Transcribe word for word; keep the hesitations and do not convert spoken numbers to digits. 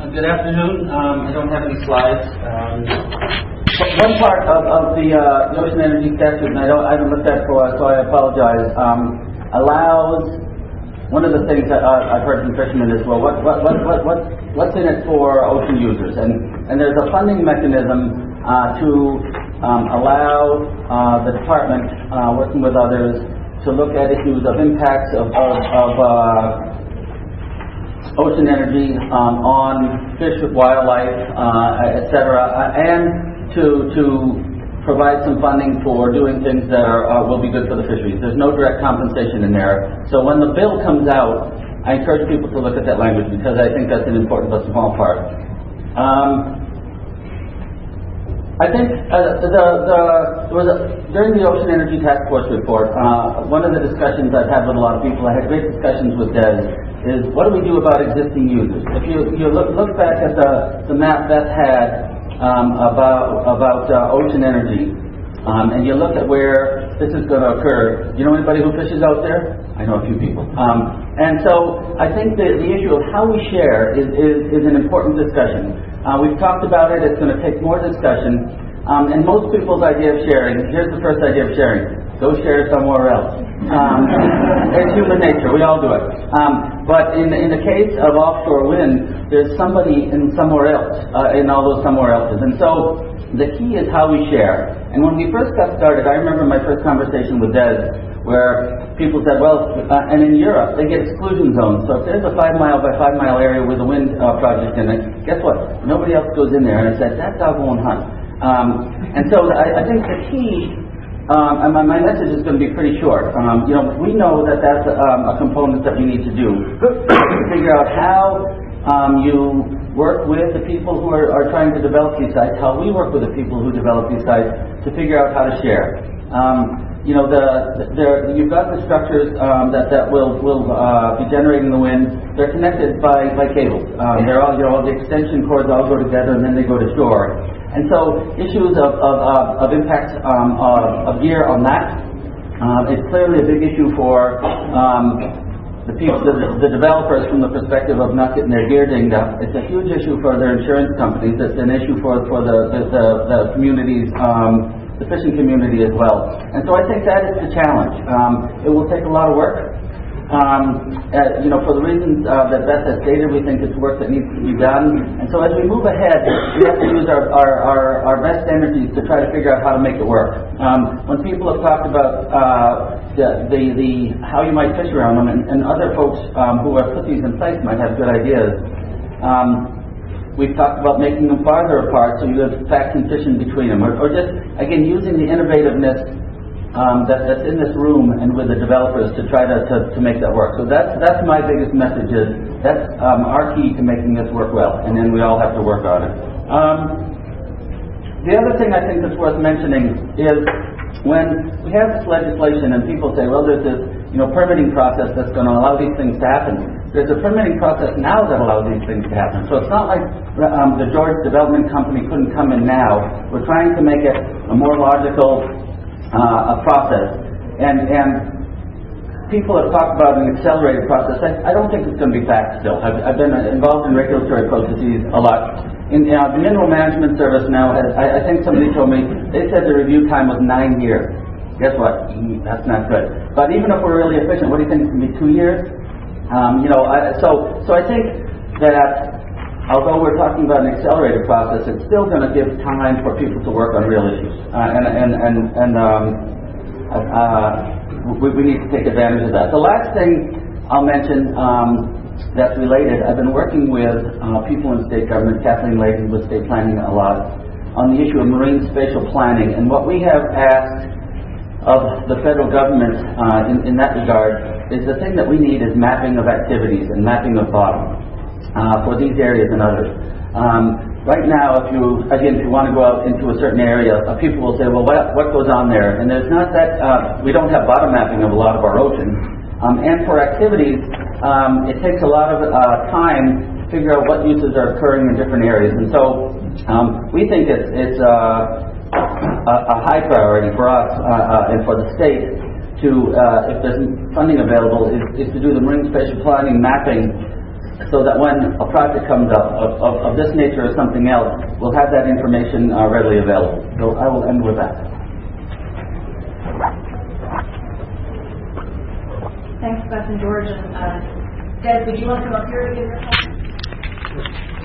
Good afternoon. Um, I don't have any slides. Um, one part of, of the uh, Ocean Energy Statute, and I don't, I haven't looked at it for a while, so I apologize, um, allows, one of the things that uh, I've heard from fishermen is, well, what, what, what, what, what, what's in it for ocean users? And, and there's a funding mechanism uh, to um, allow uh, the department, uh, working with others, to look at issues of impacts of, of, of uh, ocean energy um, on fish, wildlife, uh, et cetera, uh, and to to provide some funding for doing things that are uh, will be good for the fisheries. There's no direct compensation in there. So when the bill comes out, I encourage people to look at that language because I think that's an important but small part. Um, I think uh, the, the, there was a, during the Ocean Energy Task Force report, uh, one of the discussions I've had with a lot of people, I had great discussions with Des, is what do we do about existing users? If you, you look, look back at the, the map Beth had um, about, about uh, ocean energy, um, and you look at where this is going to occur, you know anybody who fishes out there? I know a few people. Um, and so I think the, the issue of how we share is, is, is an important discussion. Uh, we've talked about it, it's going to take more discussion, um, and most people's idea of sharing, here's the first idea of sharing, go share somewhere else. Um, it's human nature, we all do it. Um, but in, in the case of offshore wind, there's somebody in somewhere else, uh, in all those somewhere else's. And so the key is how we share. And when we first got started, I remember my first conversation with Des, where people said, well, uh, and in Europe, they get exclusion zones. So if there's a five mile by five mile area with a wind uh, project in it, guess what? Nobody else goes in there. And I said, that dog won't hunt. Um, and so I, I think the key, um, and my, my message is going to be pretty short. Um, you know, we know that that's um, a component that we need to do to figure out how um, you work with the people who are, are trying to develop these sites, how we work with the people who develop these sites to figure out how to share. Um, You know, the, the, you've got the structures um, that, that will, will uh, be generating the wind. They're connected by, by cables. Um, they're all, you know, the extension cords all go together and then they go to shore. And so issues of, of, of, of impacts um, of, of gear on that um, is clearly a big issue for um, the people, the, the developers from the perspective of not getting their gear dinged up. It's a huge issue for their insurance companies. It's an issue for, for the, the, the, the communities, um, the fishing community as well. And so I think that is the challenge. Um, it will take a lot of work. Um, uh, you know, for the reasons uh, that Beth has stated, we think it's work that needs to be done. And so as we move ahead, we have to use our, our, our, our best energies to try to figure out how to make it work. Um, when people have talked about uh, the, the, the how you might fish around them, and, and other folks um, who have put these in place might have good ideas. Um, We've talked about making them farther apart so you have facts and fish in between them, or, or just, again, using the innovativeness um, that, that's in this room and with the developers to try to, to, to make that work. So that's, that's my biggest message is that's um, our key to making this work well, and then we all have to work on it. Um, the other thing I think that's worth mentioning is when we have this legislation and people say, well, there's this you know, permitting process that's going to allow these things to happen. There's a permitting process now that allows these things to happen. So it's not like um, the George Development Company couldn't come in now. We're trying to make it a more logical uh, a process. And, and people have talked about an accelerated process. I, I don't think it's going to be fast still. I've, I've been involved in regulatory processes a lot. In uh, the Mineral Management Service now, has, I, I think somebody told me, they said the review time was nine years. Guess what? That's not good. But even if we're really efficient, what do you think? It's going to be two years? Um, you know, I, so so I think that although we're talking about an accelerated process, it's still going to give time for people to work on real issues, uh, and and and, and um, uh, we, we need to take advantage of that. The last thing I'll mention um, that's related, I've been working with uh, people in state government, Kathleen Leahy with state planning a lot, on the issue of marine spatial planning, and what we have asked of the federal government uh, in, in that regard is the thing that we need is mapping of activities and mapping of bottom uh, for these areas and others. Um, right now, if you, again, if you want to go out into a certain area, uh, people will say, well, what, what goes on there? And there's not that, uh, we don't have bottom mapping of a lot of our oceans. Um, and for activities, um, it takes a lot of uh, time to figure out what uses are occurring in different areas. And so um, we think it's, it's uh, A, a high priority for us uh, uh, and for the state to, uh, if there's funding available, is, is to do the marine spatial planning mapping so that when a project comes up of, of, of this nature or something else, we'll have that information uh, readily available. So I will end with that. Thanks, Beth and George. And uh, Des, would you want to come up here to give your comment?